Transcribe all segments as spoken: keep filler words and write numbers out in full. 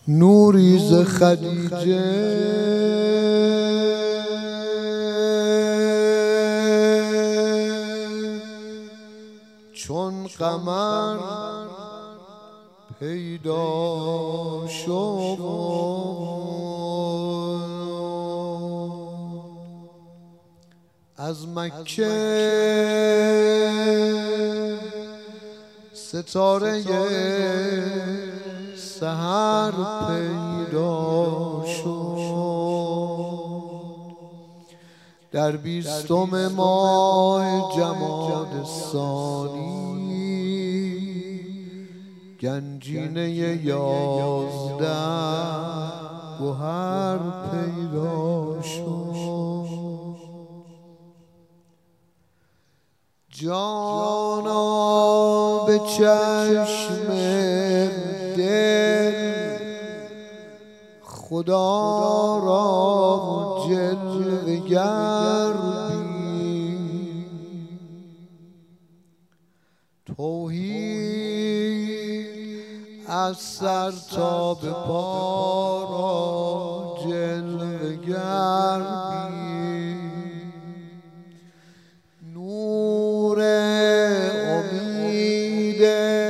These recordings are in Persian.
نوری ز خدیجه چون قمر پیدا شد از مکه ستاره سحر پیدا شد در بیستم ماه جماد ثانی گنجینه یازده گوهر پیدا شد جانا به چشم دل خدا را جلوه گر بین توحید از سر تا به پا را جلوه گر بین نور امید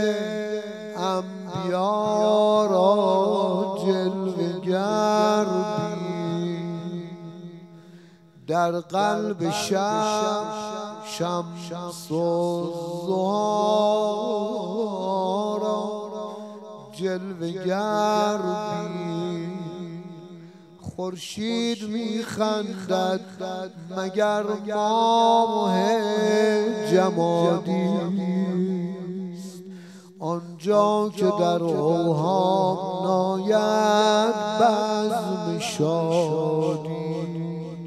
انبیا را جلوه گر بین در قلب شب شمس الضحی را جلوه گر بین خورشید میخندد مگر ماه جمادی است آنجا که در اوهام ناید بزم شادی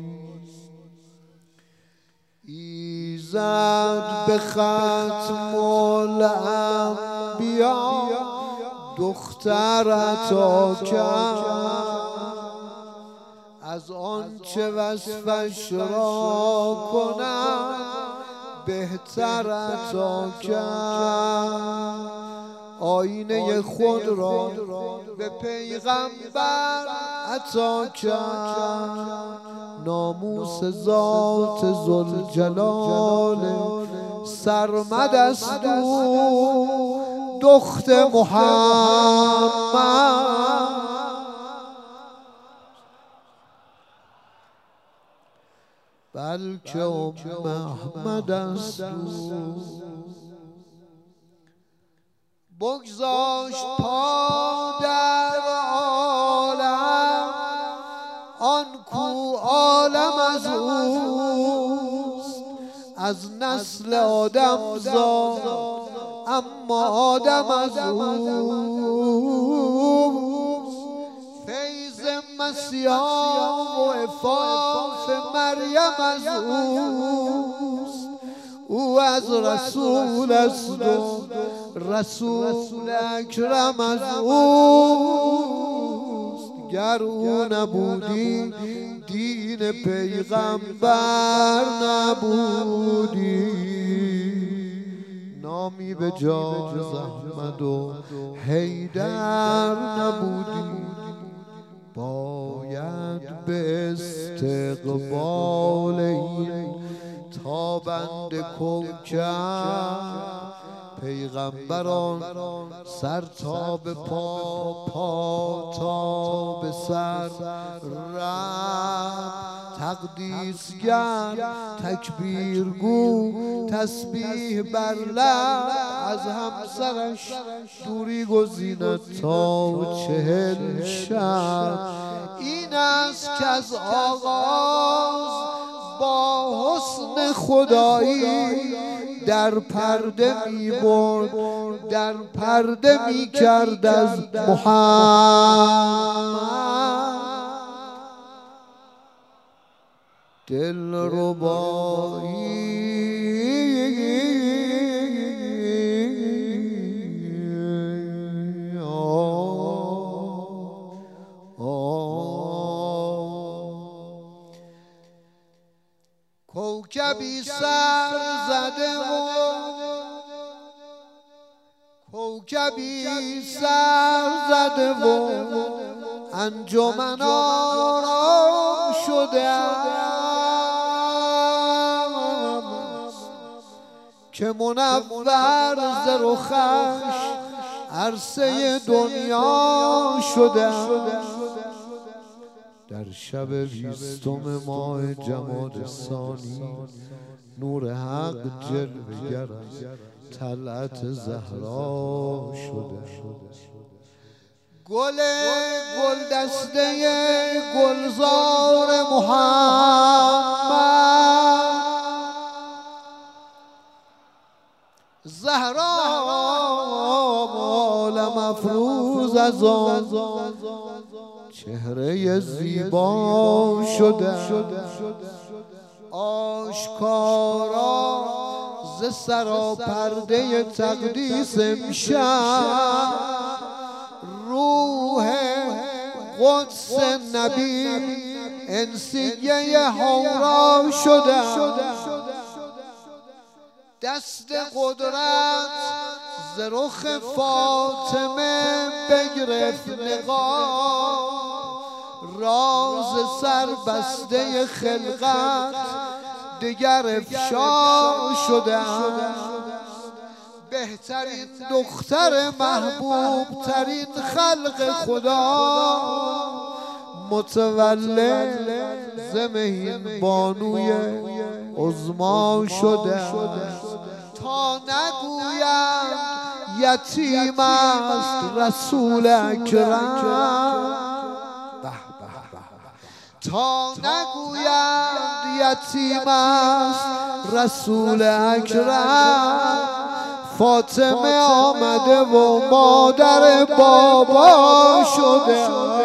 ایزد به ختم الانبیا دختر عطا کرد از آنچه وصفش را کنم بهتر عطا کرد آینه خود را به پیغمبر عطا کرد ناموس ذات ذوالجلال سرمد است او دخت محمد بلکه ام احمد است بگذاشت پا در عالم آن کو عالم از اوست از نسل آدم زاد اما آدم از اوست فیض مسیحا و عفاف مریم از اوست او از رسول است و رسول اکرم از اوست گر او نبودی دین پیغمبر نبودی نامی به جای احمد و حیدر نبودی باید به استقبال این تابنده کوکب پیغمبران سر تا به پا پا تا به سر رفت تقدیسگر تکبیرگو تسبیح بر لب از همسرش دوری گزیند تا چهل شب این است که از آغاز با حسن خدایی در پرده می برد در پرده می کرد از محمد دل ربایی کوکبی سر زده و کوکبی سر زده و انجمن آرام شده که منور ز رخش عرصه دنیا شده. در شب بیستم ماه جماد ثانی نور حق جلوه گر طلعت زهرا شده. گل گل دسته گلزار محمد زهرا عالم افروز از آن چهره زیبا شده. آشکارا ز سراپرده تقدیس امشب روح قدس نبی انسیه حورا شده. دست قدرت ز رخ فاطمه بگرفت نقاب راز سربسته خلقت دگر افشا شده. بهترین دختر محبوب ترین خلق خدا متولد ز مهین بانوی عظما شده. تا نگویند یتیم است رسول اکرم تا نگویند یتیم است رسول اکرم فاطمه آمده و مادر بابا شده.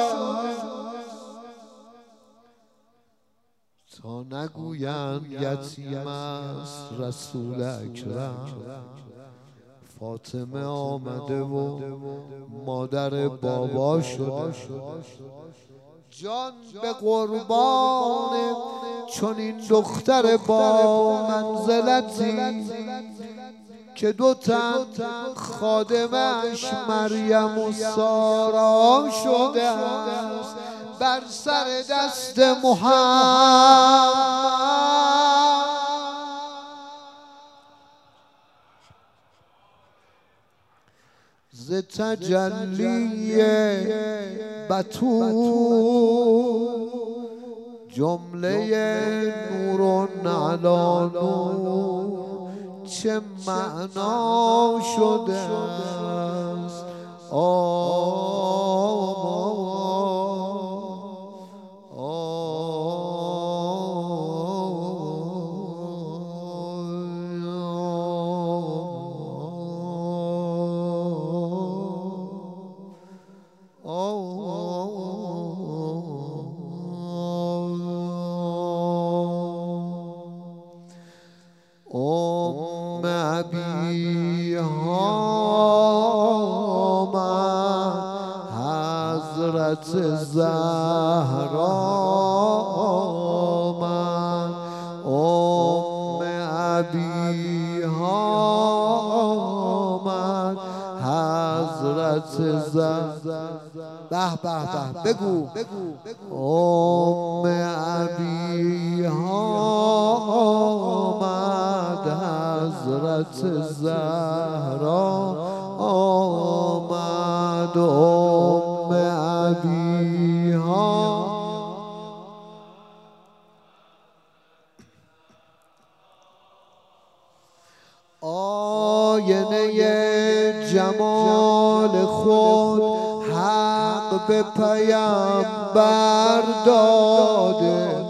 تا نگویند یتیم است رسول اکرم فاطمه آمده و مادر بابا شده. جان به قربان چنین دختر با منزلتی که دو تن خادمش مریم و سارا شده است بر سر دست محمد. ز تجلی بتول جمله نور علی نور چه معنا شده است. ام ابی آمد حضرت زهرا آمد. ام ابی آمد حضرت زهرا به به به بگو. ام ابی آمد حضرت زهرا آمد. ام ابی ها آینه جمال خود حق به پیامبر داده.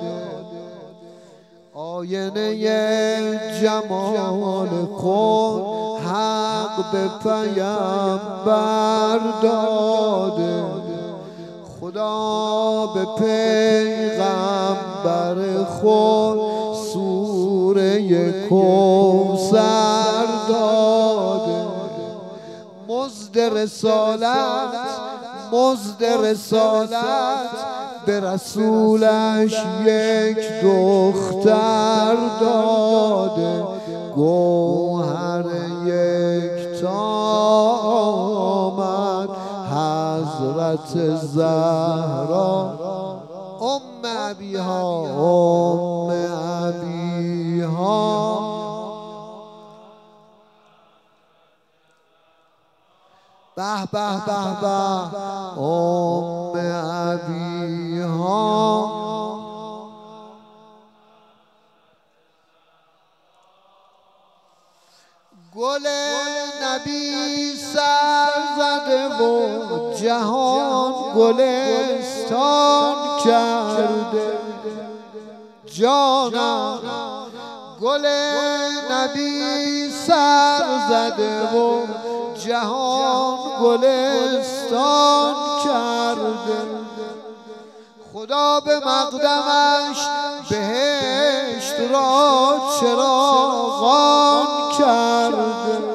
آینه جمال خود حق به پیامبر داده. خدا به پیغمبر خود سوره کوثر داده. مزد رسالت مزد رسالت به رسولش یک دختر داده. گوهر یک تا آمد حضرت زهرا ام ابیها ام ابیها به به به به ام ابیها گل نبی سر زده و جهان گلستان کرده جانم گل نبی سر زده و جهان گلستان کرده خدا به مقدمش بهشت را چراغان کرده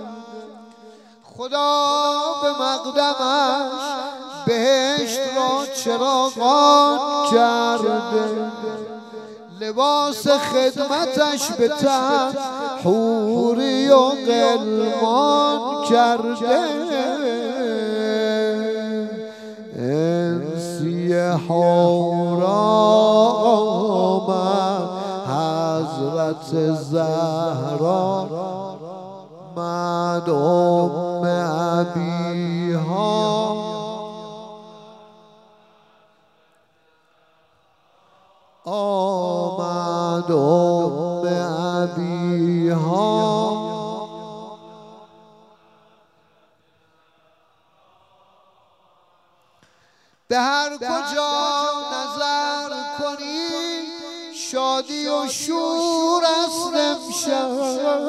خدا به مقدمش بهشت را چراغان کرده لباس خدمتش به تن حوری و غلمان کرده انسی حورا آمد حضرت زهرا مد ام ابیها آمد ام ابیها به هر کجا نظر کنی شادی و شور است امشب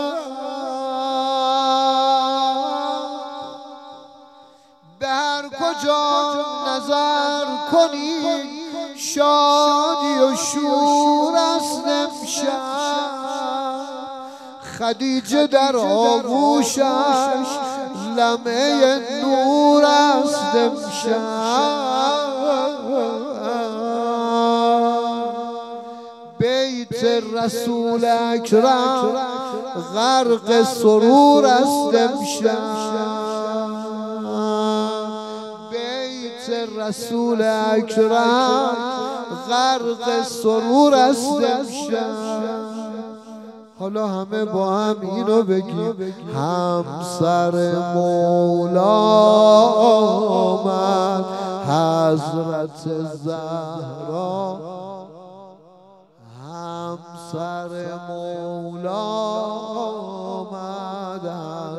به هر کجا نظر کنی شادی و شور است امشب خدیجه در آغوشش لمعه نور است امشب بیت رسول اکرم غرق سرور است امشب رسول اکرم غرق سرور است امشب حالا همه با هم اینو بگیم همسر مولا آمد حضرت زهرا همسر مولا آمد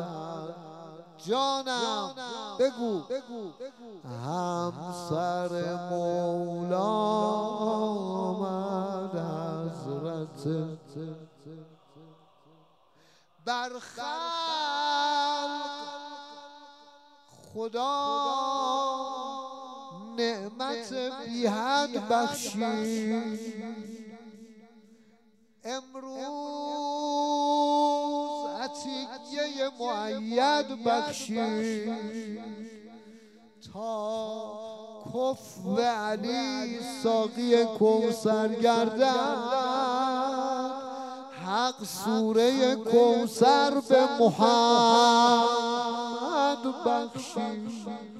جانم بگو همسر مولا آمد حضرت بر خلق خدا نعمت بی حد بخشی امروز عطیه معید بخشی تا کف علی ساقی کوثر گردد حق سوره کوثر به محمد بخشی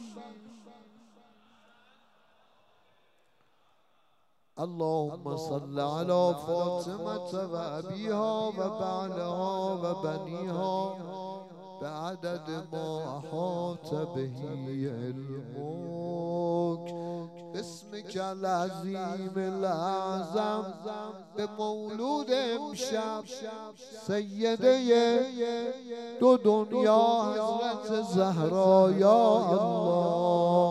اللهم صل على فاطمة و ابیها و بعلها و بنیها بعدد ما احاط به علمک باسمک العظیم الاعظم به مولود امشب سیده دو دنیا حضرت زهرا یا الله